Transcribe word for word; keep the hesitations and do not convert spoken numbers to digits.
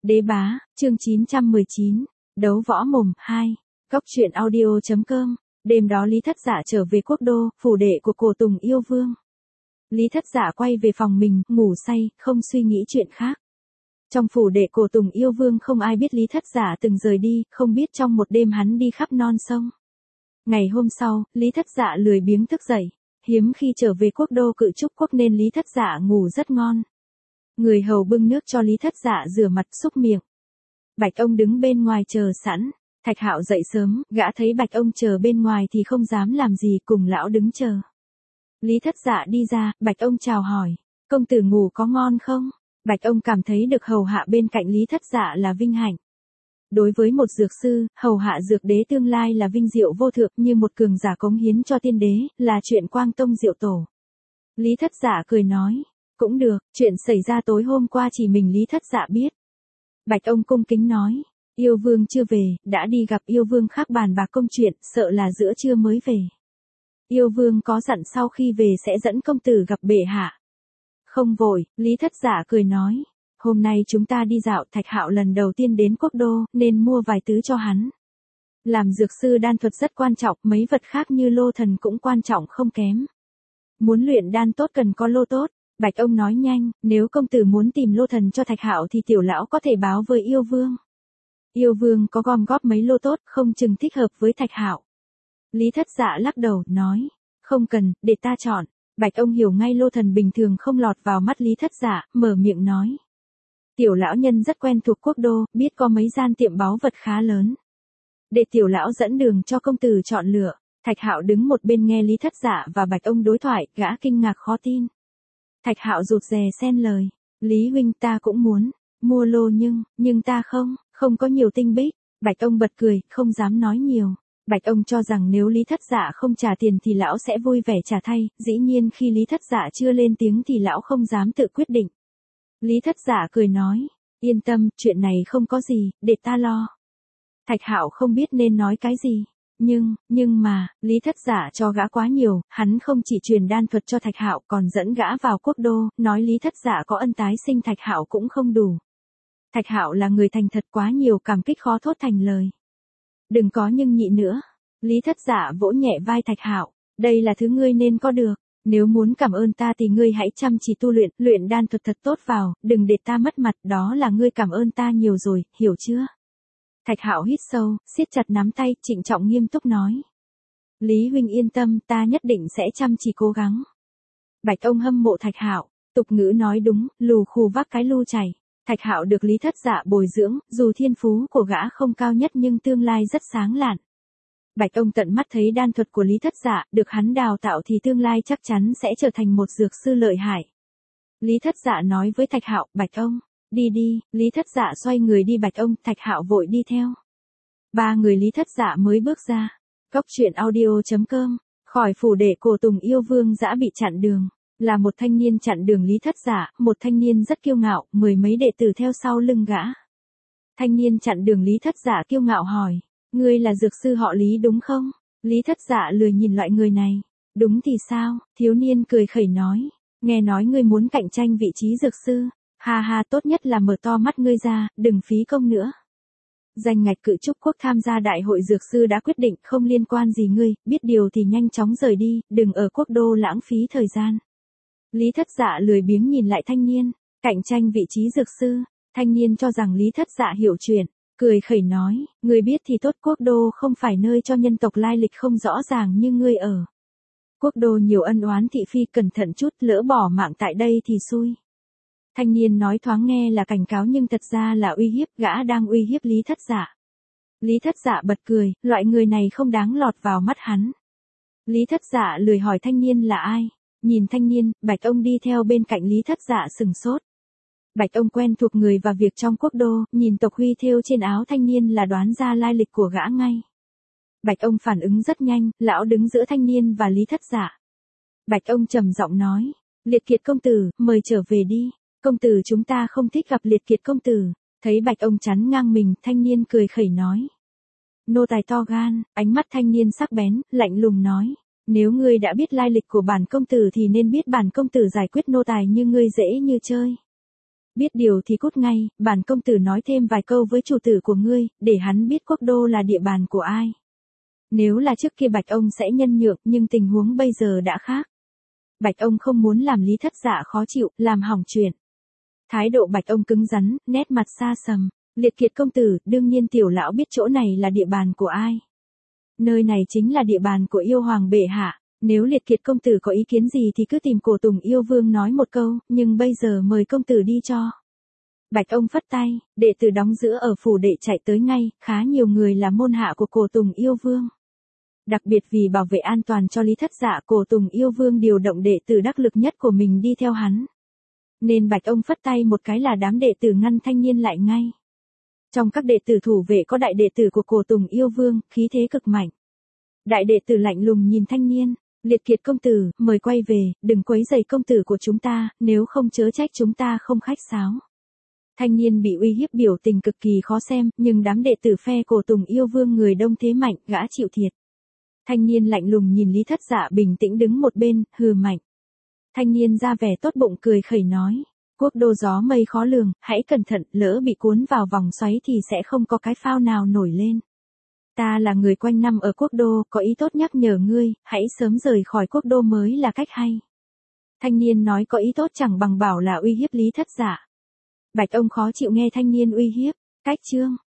Đế bá, chương chín trăm mười chín, đấu võ mồm, hai, Cóc truyện audio chấm com, đêm đó Lý Thất Dạ trở về quốc đô, phủ đệ của Cổ Tùng yêu vương. Lý Thất Dạ quay về phòng mình, ngủ say, không suy nghĩ chuyện khác. Trong phủ đệ Cổ Tùng yêu vương không ai biết Lý Thất Dạ từng rời đi, không biết trong một đêm hắn đi khắp non sông. Ngày hôm sau, Lý Thất Dạ lười biếng thức dậy, hiếm khi trở về quốc đô Cự Trúc quốc nên Lý Thất Dạ ngủ rất ngon. Người hầu bưng nước cho Lý Thất Dạ rửa mặt xúc miệng. Bạch ông đứng bên ngoài chờ sẵn. Thạch Hạo dậy sớm, gã thấy Bạch ông chờ bên ngoài thì không dám làm gì, cùng lão đứng chờ. Lý Thất Dạ đi ra, Bạch ông chào hỏi, công tử ngủ có ngon không? Bạch ông cảm thấy được hầu hạ bên cạnh Lý Thất Dạ là vinh hạnh. Đối với một dược sư, hầu hạ dược đế tương lai là vinh diệu vô thượng, như một cường giả cống hiến cho tiên đế, là chuyện quang tông diệu tổ. Lý Thất Dạ cười nói, cũng được, chuyện xảy ra tối hôm qua chỉ mình Lý Thất Dạ biết. Bạch ông cung kính nói, yêu vương chưa về, đã đi gặp yêu vương khác bàn bạc công chuyện, sợ là giữa trưa mới về. Yêu vương có dặn sau khi về sẽ dẫn công tử gặp bệ hạ. Không vội, Lý Thất Dạ cười nói, hôm nay chúng ta đi dạo, Thạch Hạo lần đầu tiên đến quốc đô, nên mua vài thứ cho hắn. Làm dược sư đan thuật rất quan trọng, mấy vật khác như lô thần cũng quan trọng không kém. Muốn luyện đan tốt cần có lô tốt. Bạch ông nói nhanh, nếu công tử muốn tìm lô thần cho Thạch Hạo thì tiểu lão có thể báo với yêu vương. Yêu vương có gom góp mấy lô tốt, không chừng thích hợp với Thạch Hạo. Lý Thất Dạ lắc đầu, nói, không cần, để ta chọn. Bạch ông hiểu ngay lô thần bình thường không lọt vào mắt Lý Thất Dạ, mở miệng nói. Tiểu lão nhân rất quen thuộc quốc đô, biết có mấy gian tiệm báu vật khá lớn. Để tiểu lão dẫn đường cho công tử chọn lựa. Thạch Hạo đứng một bên nghe Lý Thất Dạ và Bạch ông đối thoại, gã kinh ngạc khó tin. Thạch Hạo rụt rè xen lời, Lý huynh ta cũng muốn, mua lô nhưng, nhưng ta không, không có nhiều tinh bích. Bạch ông bật cười, không dám nói nhiều. Bạch ông cho rằng nếu Lý Thất Dạ không trả tiền thì lão sẽ vui vẻ trả thay, dĩ nhiên khi Lý Thất Dạ chưa lên tiếng thì lão không dám tự quyết định. Lý Thất Dạ cười nói, yên tâm, chuyện này không có gì, để ta lo. Thạch Hạo không biết nên nói cái gì. Nhưng, nhưng mà, Lý Thất Dạ cho gã quá nhiều, hắn không chỉ truyền đan thuật cho Thạch Hạo còn dẫn gã vào quốc đô, nói Lý Thất Dạ có ân tái sinh Thạch Hạo cũng không đủ. Thạch Hạo là người thành thật quá nhiều, cảm kích khó thốt thành lời. Đừng có nhưng nhị nữa. Lý Thất Dạ vỗ nhẹ vai Thạch Hạo, đây là thứ ngươi nên có được. Nếu muốn cảm ơn ta thì ngươi hãy chăm chỉ tu luyện, luyện đan thuật thật tốt vào, đừng để ta mất mặt, đó là ngươi cảm ơn ta nhiều rồi, hiểu chưa? Thạch Hạo hít sâu, siết chặt nắm tay, trịnh trọng nghiêm túc nói. Lý huynh yên tâm, ta nhất định sẽ chăm chỉ cố gắng. Bạch ông hâm mộ Thạch Hạo, tục ngữ nói đúng, lù khù vác cái lu chảy. Thạch Hạo được Lý Thất Dạ bồi dưỡng, dù thiên phú của gã không cao nhất nhưng tương lai rất sáng lạn. Bạch ông tận mắt thấy đan thuật của Lý Thất Dạ, được hắn đào tạo thì tương lai chắc chắn sẽ trở thành một dược sư lợi hại. Lý Thất Dạ nói với Thạch Hạo, Bạch ông. Đi đi, Lý Thất Dạ xoay người đi. Bạch ông, Thạch Hạo vội đi theo. Ba người Lý Thất Dạ mới bước ra. Cóc truyện audio chấm com, khỏi phủ đệ Cổ Tùng yêu vương dã bị chặn đường. Là một thanh niên chặn đường Lý Thất Dạ, một thanh niên rất kiêu ngạo, mười mấy đệ tử theo sau lưng gã. Thanh niên chặn đường Lý Thất Dạ kiêu ngạo hỏi, ngươi là dược sư họ Lý đúng không? Lý Thất Dạ lười nhìn loại người này. Đúng thì sao? Thiếu niên cười khẩy nói, nghe nói ngươi muốn cạnh tranh vị trí dược sư. Ha ha, tốt nhất là mở to mắt ngươi ra, đừng phí công nữa. Danh ngạch Cự Trúc quốc tham gia đại hội dược sư đã quyết định, không liên quan gì ngươi, biết điều thì nhanh chóng rời đi, đừng ở quốc đô lãng phí thời gian. Lý Thất Dạ lười biếng nhìn lại thanh niên, cạnh tranh vị trí dược sư. Thanh niên cho rằng Lý Thất Dạ hiểu chuyện, cười khẩy nói, ngươi biết thì tốt, quốc đô không phải nơi cho nhân tộc lai lịch không rõ ràng như ngươi ở. Quốc đô nhiều ân oán thị phi, cẩn thận chút, lỡ bỏ mạng tại đây thì xui. Thanh niên nói thoáng nghe là cảnh cáo nhưng thật ra là uy hiếp, gã đang uy hiếp Lý Thất Dạ. Lý Thất Dạ bật cười, loại người này không đáng lọt vào mắt hắn. Lý Thất Dạ lười hỏi thanh niên là ai. Nhìn thanh niên, Bạch ông đi theo bên cạnh Lý Thất Dạ sừng sốt. Bạch ông quen thuộc người và việc trong quốc đô, nhìn tộc huy thêu trên áo thanh niên là đoán ra lai lịch của gã ngay. Bạch ông phản ứng rất nhanh, lão đứng giữa thanh niên và Lý Thất Dạ. Bạch ông trầm giọng nói, Liệt Kiệt công tử, mời trở về đi. Công tử chúng ta không thích gặp Liệt Kiệt công tử. Thấy Bạch ông chắn ngang mình, thanh niên cười khẩy nói. Nô tài to gan, ánh mắt thanh niên sắc bén, lạnh lùng nói. Nếu ngươi đã biết lai lịch của bản công tử thì nên biết bản công tử giải quyết nô tài như ngươi dễ như chơi. Biết điều thì cút ngay, bản công tử nói thêm vài câu với chủ tử của ngươi, để hắn biết quốc đô là địa bàn của ai. Nếu là trước kia Bạch ông sẽ nhân nhượng, nhưng tình huống bây giờ đã khác. Bạch ông không muốn làm Lý Thất Dạ khó chịu, làm hỏng chuyện. Thái độ Bạch ông cứng rắn, nét mặt xa sầm. Liệt Kiệt công tử, đương nhiên tiểu lão biết chỗ này là địa bàn của ai. Nơi này chính là địa bàn của yêu hoàng bệ hạ. Nếu Liệt Kiệt công tử có ý kiến gì thì cứ tìm Cổ Tùng yêu vương nói một câu, nhưng bây giờ mời công tử đi cho. Bạch ông phất tay, đệ tử đóng giữ ở phủ đệ chạy tới ngay, khá nhiều người là môn hạ của Cổ Tùng yêu vương. Đặc biệt vì bảo vệ an toàn cho Lý Thất Dạ, Cổ Tùng yêu vương điều động đệ tử đắc lực nhất của mình đi theo hắn. Nên Bạch ông phất tay một cái là đám đệ tử ngăn thanh niên lại ngay. Trong các đệ tử thủ vệ có đại đệ tử của Cổ Tùng yêu vương, khí thế cực mạnh. Đại đệ tử lạnh lùng nhìn thanh niên, Liệt Kiệt công tử, mời quay về, đừng quấy rầy công tử của chúng ta, nếu không chớ trách chúng ta không khách sáo. Thanh niên bị uy hiếp biểu tình cực kỳ khó xem, nhưng đám đệ tử phe Cổ Tùng yêu vương người đông thế mạnh, gã chịu thiệt. Thanh niên lạnh lùng nhìn Lý Thất Dạ bình tĩnh đứng một bên, hừ mạnh. Thanh niên ra vẻ tốt bụng cười khẩy nói, quốc đô gió mây khó lường, hãy cẩn thận, lỡ bị cuốn vào vòng xoáy thì sẽ không có cái phao nào nổi lên. Ta là người quanh năm ở quốc đô, có ý tốt nhắc nhở ngươi, hãy sớm rời khỏi quốc đô mới là cách hay. Thanh niên nói có ý tốt chẳng bằng bảo là uy hiếp Lý Thất Dạ. Bạch ông khó chịu nghe thanh niên uy hiếp, cách chương.